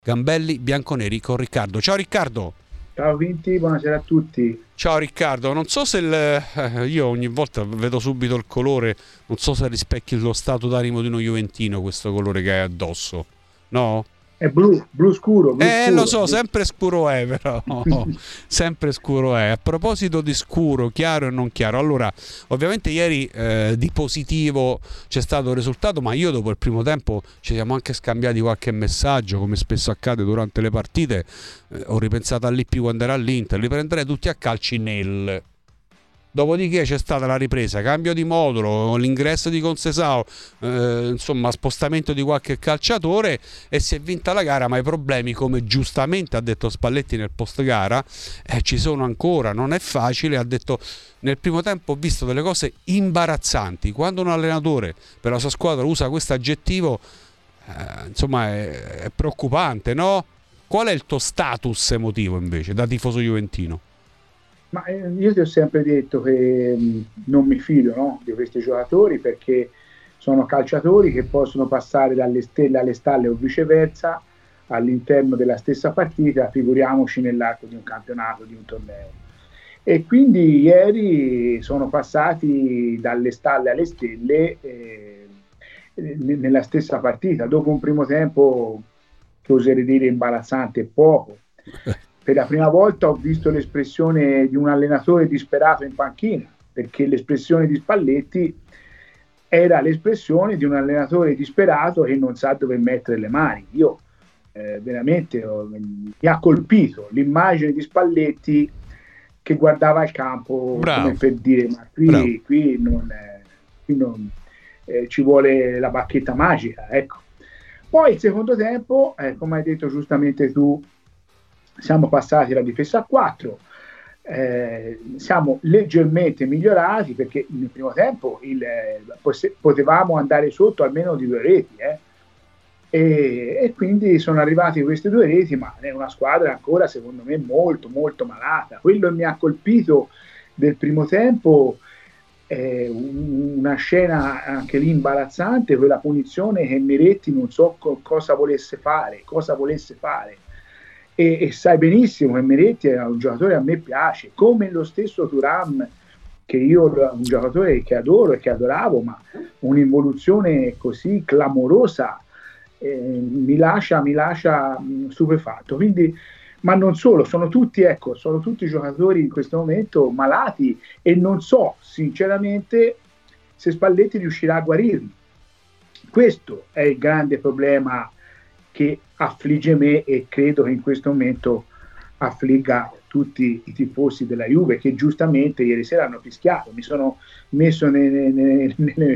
Gambelli Bianconeri con Riccardo. Ciao Riccardo. Ciao Vinti, buonasera a tutti. Ciao Riccardo, non so se io ogni volta vedo subito il colore, non so se rispecchi lo stato d'animo di uno juventino questo colore che hai addosso, no? È blu scuro. Lo so, sempre scuro è però, sempre scuro è. A proposito di scuro, chiaro e non chiaro, allora, ovviamente ieri di positivo c'è stato il risultato, ma io dopo il primo tempo ci siamo anche scambiati qualche messaggio, come spesso accade durante le partite, ho ripensato a Lippi quando era all'Inter, li prenderei tutti a calci nel... Dopodiché c'è stata la ripresa, cambio di modulo, l'ingresso di Concesao, insomma spostamento di qualche calciatore e si è vinta la gara, ma i problemi, come giustamente ha detto Spalletti nel post gara, ci sono ancora, non è facile. Ha detto nel primo tempo ho visto delle cose imbarazzanti. Quando un allenatore per la sua squadra usa questo aggettivo, insomma è preoccupante, no? Qual è il tuo status emotivo invece da tifoso juventino? Ma io ti ho sempre detto che non mi fido, no, di questi giocatori, perché sono calciatori che possono passare dalle stelle alle stalle o viceversa all'interno della stessa partita, figuriamoci nell'arco di un campionato, di un torneo. E quindi ieri sono passati dalle stalle alle stelle nella stessa partita, dopo un primo tempo che oserei dire imbarazzante e poco. Per la prima volta ho visto l'espressione di un allenatore disperato in panchina, perché l'espressione di Spalletti era l'espressione di un allenatore disperato che non sa dove mettere le mani. Io veramente mi ha colpito l'immagine di Spalletti che guardava il campo. Bravo. Come per dire, ma qui non ci vuole la bacchetta magica, ecco. Poi il secondo tempo, come hai detto giustamente tu, siamo passati alla difesa a 4, siamo leggermente migliorati, perché nel primo tempo potevamo andare sotto almeno di 2 reti, e quindi sono arrivati queste 2 reti, ma è una squadra ancora secondo me molto molto malata. Quello che mi ha colpito del primo tempo è una scena anche lì imbarazzante, quella punizione che Miretti non so cosa volesse fare. E sai benissimo che Miretti è un giocatore che a me piace, come lo stesso Thuram, che io un giocatore che adoro e che adoravo, ma un'involuzione così clamorosa mi lascia stupefatto. Quindi, ma non solo, sono tutti giocatori in questo momento malati, e non so sinceramente se Spalletti riuscirà a guarirli. Questo è il grande problema che affligge me, e credo che in questo momento affligga tutti i tifosi della Juve, che giustamente ieri sera hanno fischiato. Mi sono messo nei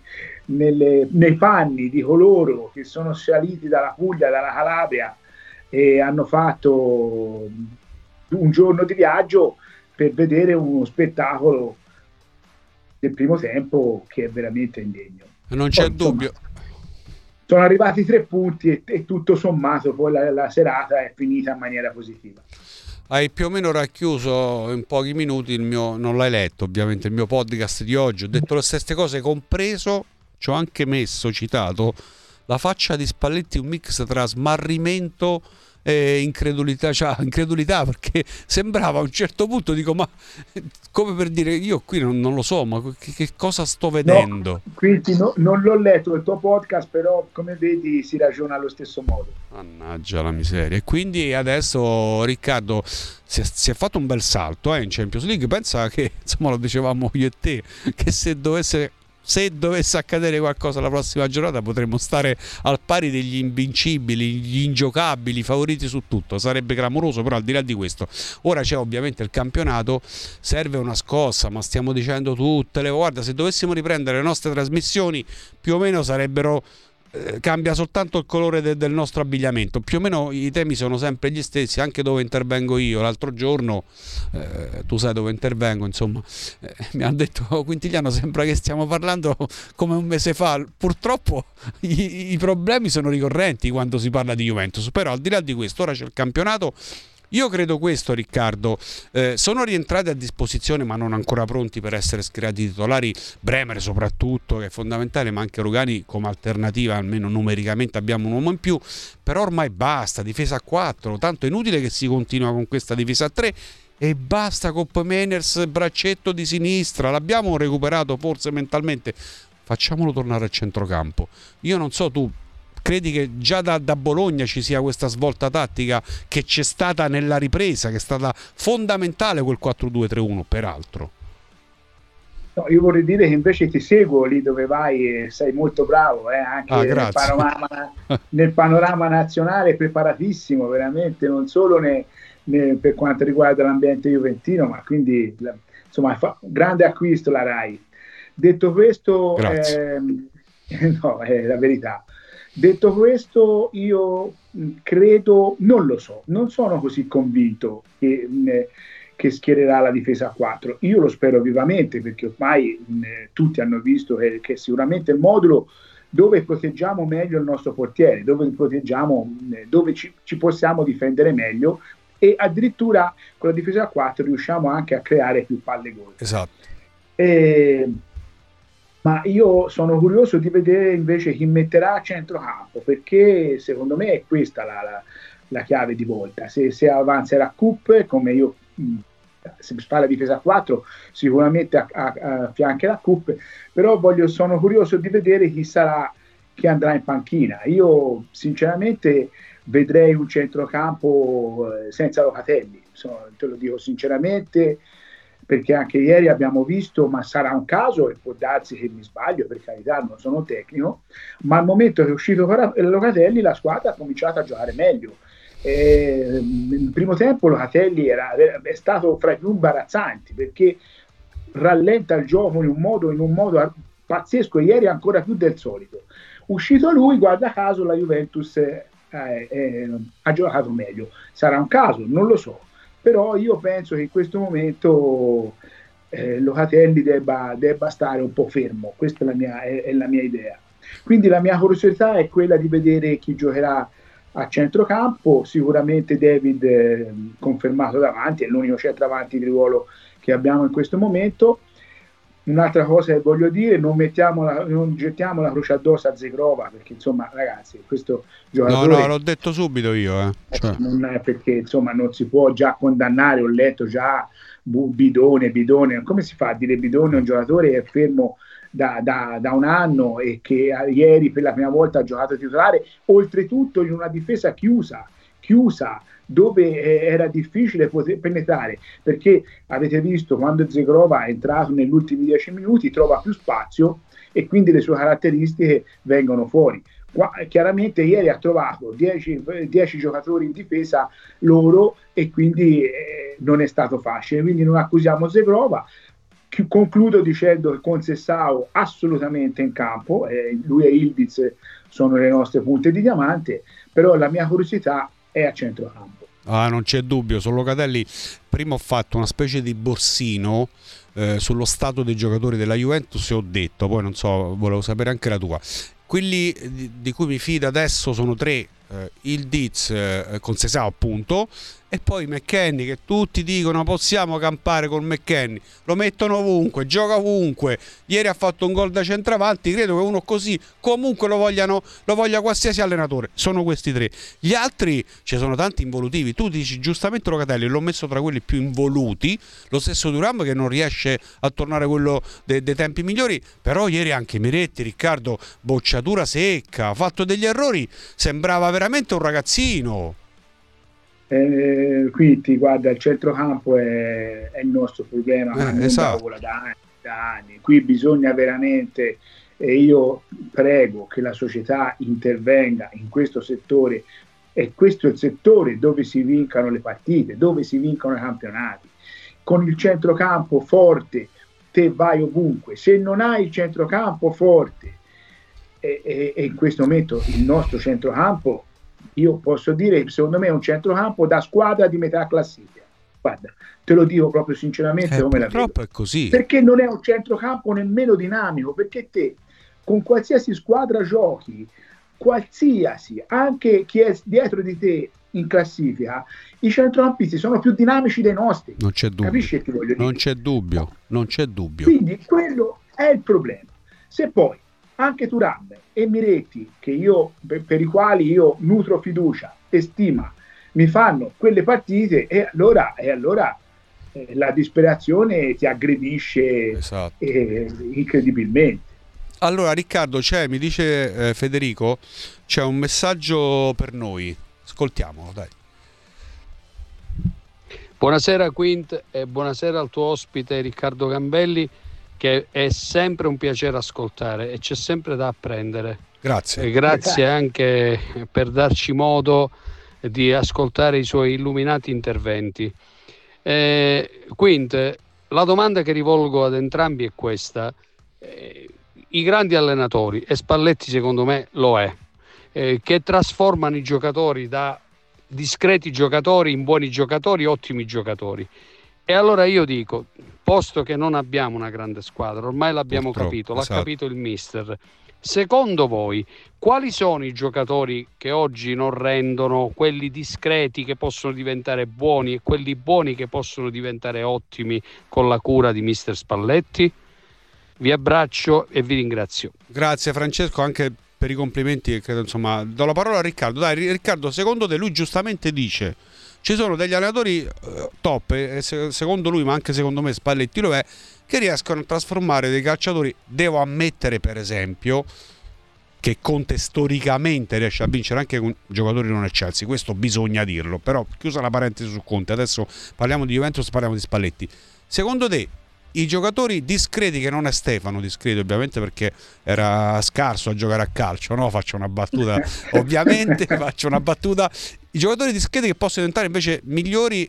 panni di coloro che sono saliti dalla Puglia, dalla Calabria, e hanno fatto un giorno di viaggio per vedere uno spettacolo del primo tempo che è veramente indegno. Non c'è dubbio. Sono arrivati 3 punti e tutto sommato poi la serata è finita in maniera positiva. Hai più o meno racchiuso in pochi minuti il mio, non l'hai letto ovviamente, il mio podcast di oggi. Ho detto le stesse cose, compreso, ci ho anche citato la faccia di Spalletti, un mix tra smarrimento e incredulità, perché sembrava a un certo punto, dico, ma come per dire, io qui non lo so, ma che cosa sto vedendo? No, quindi non l'ho letto il tuo podcast, però come vedi si ragiona allo stesso modo. Mannaggia la miseria. E quindi adesso Riccardo si è fatto un bel salto in Champions League. Pensa che, insomma, lo dicevamo io e te, che se dovesse accadere qualcosa la prossima giornata potremmo stare al pari degli invincibili, gli ingiocabili, favoriti su tutto. Sarebbe clamoroso, però al di là di questo ora c'è ovviamente il campionato, serve una scossa, ma stiamo dicendo tutte le guarda, se dovessimo riprendere le nostre trasmissioni più o meno sarebbero cambia soltanto il colore del nostro abbigliamento, più o meno i temi sono sempre gli stessi, anche dove intervengo io. L'altro giorno tu sai dove intervengo, insomma, mi hanno detto Quintiliano, sembra che stiamo parlando come un mese fa. Purtroppo i problemi sono ricorrenti quando si parla di Juventus, però al di là di questo ora c'è il campionato. Io credo questo, Riccardo. Sono rientrati a disposizione ma non ancora pronti per essere schierati titolari, Bremer soprattutto, che è fondamentale, ma anche Rugani come alternativa, almeno numericamente abbiamo un uomo in più, però ormai basta, difesa a 4, tanto è inutile che si continua con questa difesa a 3 e basta. Cop Meiners, braccetto di sinistra, l'abbiamo recuperato forse mentalmente, facciamolo tornare al centrocampo. Io non so, tu credi che già da Bologna ci sia questa svolta tattica che c'è stata nella ripresa, che è stata fondamentale quel 4-2-3-1 peraltro? No, io vorrei dire che invece ti seguo lì dove vai e sei molto bravo, anche nel panorama nazionale, preparatissimo veramente, non solo per quanto riguarda l'ambiente juventino, ma quindi insomma grande acquisto la Rai. Detto questo, no, è la verità. Detto questo, io credo, non lo so, non sono così convinto che schiererà la difesa a 4. Io lo spero vivamente, perché ormai tutti hanno visto che sicuramente il modulo dove proteggiamo meglio il nostro portiere, dove ci possiamo difendere meglio, e addirittura con la difesa a 4 riusciamo anche a creare più palle gol. Esatto. Ma io sono curioso di vedere invece chi metterà a centrocampo, perché secondo me è questa la chiave di volta. Se avanzerà Cup, come io, se si fa la difesa a 4, sicuramente affiancherà Cup, però sono curioso di vedere chi andrà in panchina. Io sinceramente vedrei un centrocampo senza Locatelli, te lo dico sinceramente, perché anche ieri abbiamo visto, ma sarà un caso e può darsi che mi sbaglio, per carità, non sono tecnico, ma al momento che è uscito Locatelli la squadra ha cominciato a giocare meglio. Nel primo tempo Locatelli è stato fra i più imbarazzanti, perché rallenta il gioco in un modo pazzesco, ieri ancora più del solito. Uscito lui, guarda caso, la Juventus ha giocato meglio. Sarà un caso, non lo so, però io penso che in questo momento Locatelli debba stare un po' fermo. Questa è la mia idea. Quindi la mia curiosità è quella di vedere chi giocherà a centrocampo. Sicuramente David confermato davanti, è l'unico centravanti di ruolo che abbiamo in questo momento. Un'altra cosa che voglio dire, non gettiamo la croce addosso a Zegrova, perché insomma ragazzi, questo giocatore... No, l'ho detto subito io. Non è perché insomma non si può già condannare, ho letto già bidone, come si fa a dire bidone un giocatore che è fermo da un anno e che ieri per la prima volta ha giocato titolare, oltretutto in una difesa chiusa, dove era difficile poter penetrare, perché avete visto quando Zegrova è entrato negli ultimi 10 minuti trova più spazio e quindi le sue caratteristiche vengono fuori. Chiaramente ieri ha trovato 10 giocatori in difesa loro e quindi non è stato facile, quindi non accusiamo Zegrova. Concludo dicendo che con Sessao assolutamente in campo, lui e Ildiz sono le nostre punte di diamante, però la mia curiosità è a centrocampo. Non c'è dubbio, su Locatelli prima ho fatto una specie di borsino sullo stato dei giocatori della Juventus e ho detto, poi non so, volevo sapere anche la tua. Quelli di cui mi fido adesso sono 3, Ildiz con Sessao appunto, e poi McKennie, che tutti dicono possiamo campare con McKennie, lo mettono ovunque, gioca ovunque, ieri ha fatto un gol da centravanti, credo che uno così comunque lo voglia qualsiasi allenatore. Sono questi 3, gli altri ci sono tanti involutivi. Tu dici giustamente Locatelli, l'ho messo tra quelli più involuti, lo stesso Thuram che non riesce a tornare quello dei tempi migliori, però ieri anche Miretti, Riccardo, bocciatura secca, ha fatto degli errori, sembrava veramente un ragazzino. Quindi guarda, il centrocampo è il nostro problema, esatto. da anni. Qui bisogna veramente, e io prego che la società intervenga in questo settore, e questo è il settore dove si vincano le partite, dove si vincono i campionati. Con il centrocampo forte te vai ovunque. Se non hai il centrocampo forte, e in questo momento il nostro centrocampo, io posso dire che secondo me è un centrocampo da squadra di metà classifica. Guarda, te lo dico proprio sinceramente come la vedo. Purtroppo è così. Perché non è un centrocampo nemmeno dinamico, perché te con qualsiasi squadra giochi qualsiasi, anche chi è dietro di te in classifica, i centrocampisti sono più dinamici dei nostri. Non c'è dubbio. Capisci che ti voglio dire? Non c'è dubbio, non c'è dubbio. Quindi quello è il problema. Se poi anche Thuram e Miretti, che io, per i quali io nutro fiducia e stima, mi fanno quelle partite, e allora la disperazione ti aggredisce, esatto, incredibilmente. Allora Riccardo, mi dice Federico, c'è un messaggio per noi, ascoltiamolo, dai. Buonasera Quint e buonasera al tuo ospite Riccardo Gambelli, che è sempre un piacere ascoltare e c'è sempre da apprendere. Grazie. E grazie anche per darci modo di ascoltare i suoi illuminati interventi. Quint, la domanda che rivolgo ad entrambi è questa. I grandi allenatori, e Spalletti secondo me lo è, che trasformano i giocatori da discreti giocatori in buoni giocatori, ottimi giocatori. E allora io dico, posto che non abbiamo una grande squadra, ormai l'abbiamo capito, l'ha capito il mister, secondo voi quali sono i giocatori che oggi non rendono, quelli discreti che possono diventare buoni e quelli buoni che possono diventare ottimi con la cura di mister Spalletti? Vi abbraccio e vi ringrazio. Grazie Francesco anche per i complimenti, credo, insomma, do la parola a Riccardo. Dai Riccardo, secondo te, lui giustamente dice ci sono degli allenatori top, secondo lui ma anche secondo me Spalletti lo è, che riescono a trasformare dei calciatori. Devo ammettere per esempio che Conte storicamente riesce a vincere anche con giocatori non eccelsi, questo bisogna dirlo, però chiusa la parentesi su Conte, adesso parliamo di Juventus, parliamo di Spalletti. Secondo te i giocatori discreti, che non è Stefano discreto ovviamente perché era scarso a giocare a calcio, no? Faccio una battuta ovviamente, faccio una battuta, i giocatori discreti che possono diventare invece migliori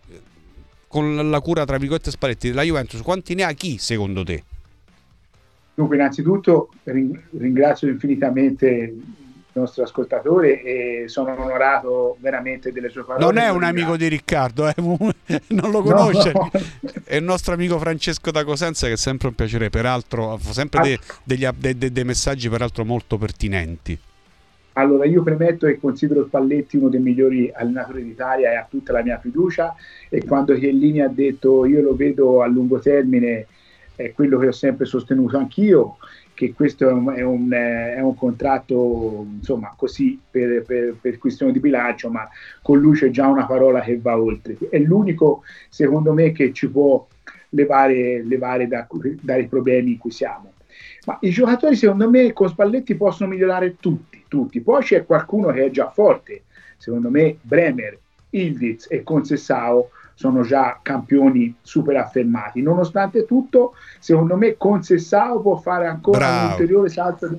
con la cura tra virgolette Spalletti, la Juventus quanti ne ha, chi secondo te? Dunque innanzitutto ringrazio infinitamente il nostro ascoltatore e sono onorato veramente delle sue parole. Non è un amico di Riccardo, non lo conosce, no. È il nostro amico Francesco da Cosenza, che è sempre un piacere, peraltro fa sempre dei messaggi peraltro molto pertinenti. Allora io premetto che considero Spalletti uno dei migliori allenatori d'Italia e ha tutta la mia fiducia, e quando Chiellini ha detto io lo vedo a lungo termine, è quello che ho sempre sostenuto anch'io, che questo è un contratto insomma così per questione di bilancio, ma con lui c'è già una parola che va oltre. È l'unico secondo me che ci può levare dai problemi in cui siamo. Ma i giocatori secondo me con Spalletti possono migliorare tutti. Poi c'è qualcuno che è già forte, secondo me Bremer, Ildiz e Conceição sono già campioni super affermati. Nonostante tutto, secondo me Conceição può fare ancora un ulteriore salto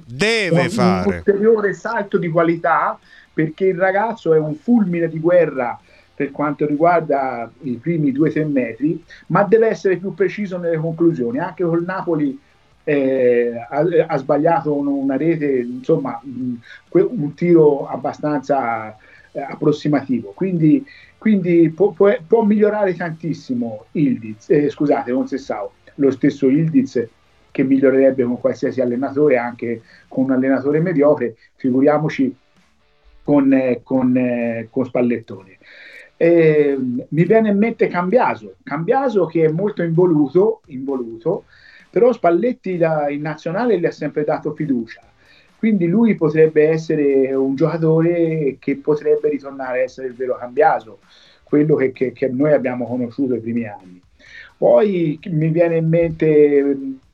di qualità, perché il ragazzo è un fulmine di guerra per quanto riguarda i primi 2-3 metri, ma deve essere più preciso nelle conclusioni. Anche col Napoli ha sbagliato una rete, insomma un tiro abbastanza approssimativo, quindi può migliorare tantissimo Conceição, lo stesso Ildiz, che migliorerebbe con qualsiasi allenatore, anche con un allenatore mediocre, figuriamoci con Spallettone. Mi viene in mente Cambiaso che è molto involuto, però Spalletti in nazionale gli ha sempre dato fiducia, quindi lui potrebbe essere un giocatore che potrebbe ritornare a essere il vero Cambiaso, quello che noi abbiamo conosciuto i primi anni. Poi mi viene in mente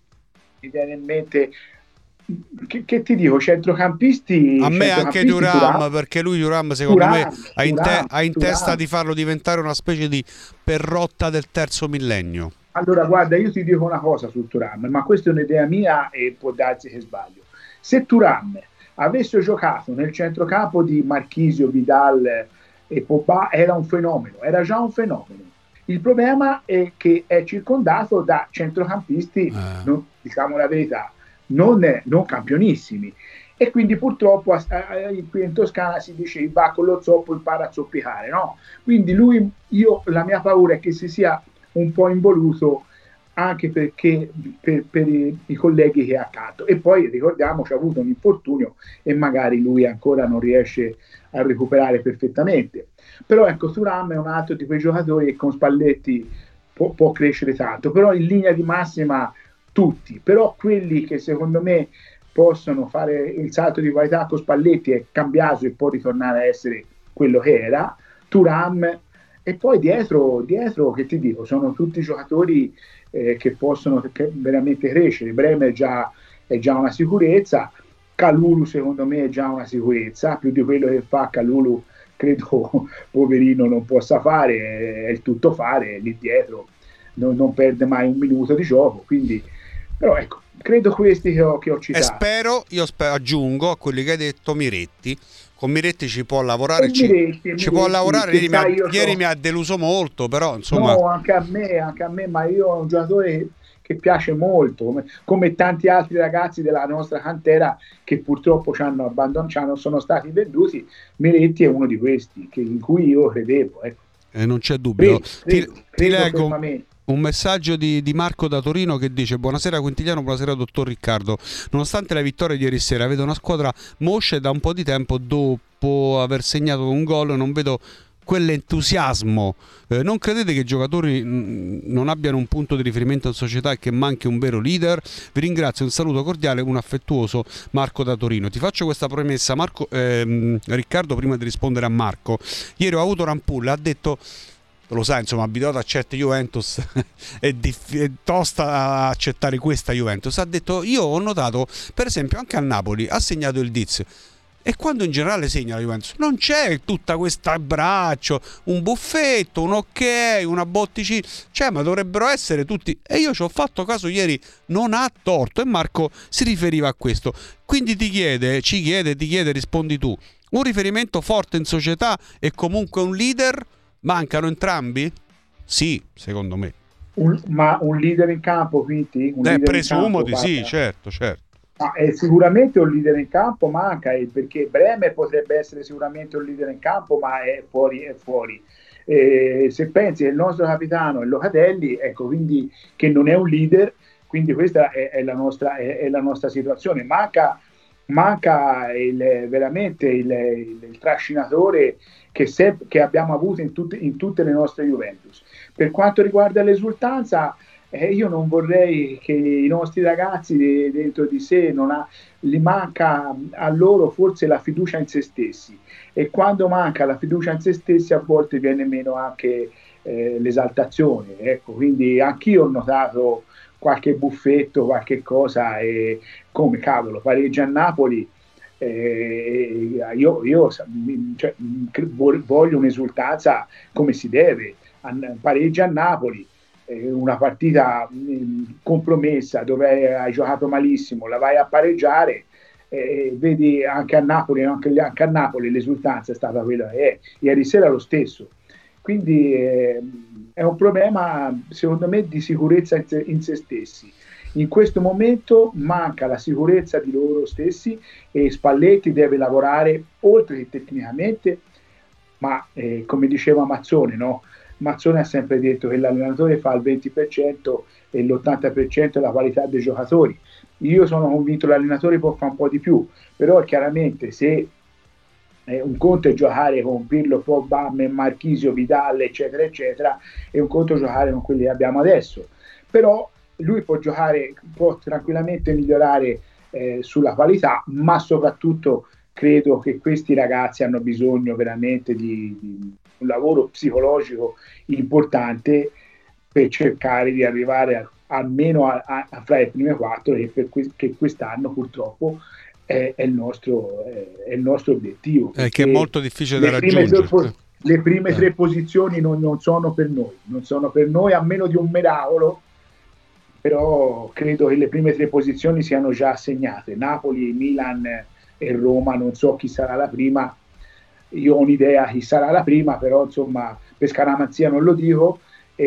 che ti dico, centrocampisti, a me anche Thuram, perché lui secondo me ha in testa di farlo diventare una specie di Perrotta del terzo millennio. Allora guarda, io ti dico una cosa su Thuram, ma questa è un'idea mia e può darsi che sbaglio. Se Thuram avesse giocato nel centrocampo di Marchisio, Vidal e Pogba, era già un fenomeno. Il problema è che è circondato da centrocampisti, diciamo la verità, non campionissimi, e quindi purtroppo qui in Toscana si dice va con lo zoppo impara a zoppicare, no? Quindi la mia paura è che si sia un po' involuto anche perché per i colleghi che ha accanto. E poi ricordiamoci, ha avuto un infortunio e magari lui ancora non riesce a recuperare perfettamente. Però ecco, Thuram è un altro di quei giocatori che con Spalletti può crescere tanto, però in linea di massima tutti, però quelli che secondo me possono fare il salto di qualità con Spalletti è Cambiaso e poi ritornare a essere quello che era, Thuram, e poi dietro che ti dico, sono tutti giocatori che possono veramente crescere. Bremer è già una sicurezza, Kalulu secondo me è già una sicurezza, più di quello che fa Kalulu credo poverino non possa fare, è il tutto fare lì dietro, non perde mai un minuto di gioco, quindi però ecco, credo questi che ho citato. E aggiungo a quelli che hai detto Miretti. Con Miretti ci può lavorare, ci può lavorare. Ieri mi ha deluso molto, però insomma. No, anche a me, ma io ho un giocatore che piace molto, come tanti altri ragazzi della nostra cantera che purtroppo ci hanno abbandonato, sono stati venduti. Miretti è uno di questi in cui io credevo. Ecco. Non c'è dubbio. Credo ti leggo un messaggio di Marco da Torino che dice: buonasera Quintigliano, buonasera dottor Riccardo, nonostante la vittoria di ieri sera vedo una squadra moscia e da un po' di tempo dopo aver segnato un gol non vedo quell'entusiasmo. Non credete che i giocatori non abbiano un punto di riferimento in società e che manchi un vero leader? Vi ringrazio, un saluto cordiale, un affettuoso Marco da Torino. Ti faccio questa premessa, Riccardo, prima di rispondere a Marco. Ieri ho avuto Rampulla, ha detto, lo sai, insomma, abituato a certe Juventus è tosta a accettare questa Juventus. Ha detto: io ho notato, per esempio, anche al Napoli ha segnato il Diz, e quando in generale segna la Juventus non c'è tutta questa abbraccio, un buffetto, un ok, una botticina, cioè, ma dovrebbero essere tutti. E io ci ho fatto caso ieri, non ha torto, e Marco si riferiva a questo. Quindi ti chiede, rispondi tu: un riferimento forte in società e comunque un leader? Mancano entrambi? Sì, secondo me. Ma un leader in campo, quindi? Presumo di sì, certo. Ma sicuramente un leader in campo manca, perché Bremer potrebbe essere sicuramente un leader in campo, ma è fuori. Se pensi che il nostro capitano è Locatelli, ecco, quindi che non è un leader, quindi questa è la nostra situazione. Manca veramente il trascinatore che abbiamo avuto in tutte le nostre Juventus. Per quanto riguarda l'esultanza, io non vorrei che i nostri ragazzi dentro di sé gli manca a loro forse la fiducia in se stessi, e quando manca la fiducia in se stessi a volte viene meno anche l'esaltazione, ecco. Quindi anch'io ho notato qualche buffetto, qualche cosa, e come cavolo pareggia a Napoli, io voglio un'esultanza come si deve. Pareggia a Napoli, una partita compromessa dove hai giocato malissimo, la vai a pareggiare, vedi anche a Napoli l'esultanza è stata quella che è. Ieri sera lo stesso, quindi è un problema secondo me di sicurezza in se stessi. In questo momento manca la sicurezza di loro stessi, e Spalletti deve lavorare oltre che tecnicamente, ma come diceva Mazzone, no? Mazzone ha sempre detto che l'allenatore fa il 20% e l'80% è la qualità dei giocatori. Io sono convinto che l'allenatore può fare un po' di più, però chiaramente se un conto è giocare con Pirlo, Pogba, Marchisio, Vidal, eccetera, eccetera, e un conto è giocare con quelli che abbiamo adesso. Però lui può tranquillamente migliorare sulla qualità, ma soprattutto credo che questi ragazzi hanno bisogno veramente di un lavoro psicologico importante per cercare di arrivare almeno fra le prime 4, che quest'anno purtroppo è il nostro obiettivo. Che è molto difficile da raggiungere. Le prime 3 posizioni non sono per noi, a meno di un miracolo, però credo che le prime 3 posizioni siano già assegnate. Napoli, Milan e Roma, non so chi sarà la prima. Io ho un'idea chi sarà la prima, però insomma per scaramanzia non lo dico,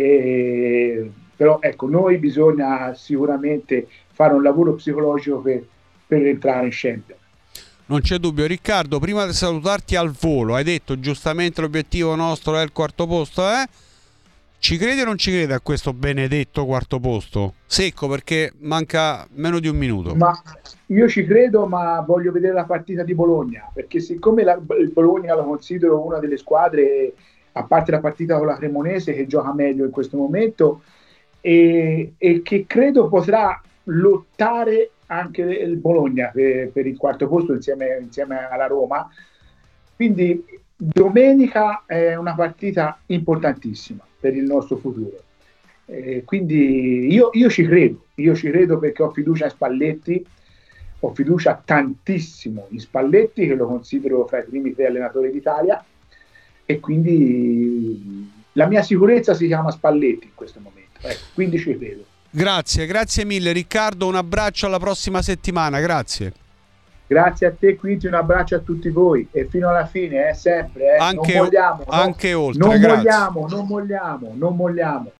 però ecco, noi bisogna sicuramente fare un lavoro psicologico per entrare in Champions. Non c'è dubbio. Riccardo, prima di salutarti al volo, hai detto giustamente l'obiettivo nostro è il 4º posto, Ci crede o non ci crede a questo benedetto quarto posto? Secco, perché manca meno di un minuto. Ma io ci credo, ma voglio vedere la partita di Bologna, perché siccome il Bologna lo considero una delle squadre, a parte la partita con la Cremonese, che gioca meglio in questo momento, e che credo potrà lottare anche il Bologna per il quarto posto insieme alla Roma. Quindi domenica è una partita importantissima per il nostro futuro. Quindi io ci credo perché ho fiducia in Spalletti, ho fiducia tantissimo in Spalletti, che lo considero fra i primi 3 allenatori d'Italia, e quindi la mia sicurezza si chiama Spalletti in questo momento, ecco, quindi ci credo. Grazie mille Riccardo, un abbraccio, alla prossima settimana, grazie. Grazie a te Quinti, un abbraccio a tutti voi e fino alla fine, sempre, anche, non molliamo, anche oltre, non grazie. molliamo.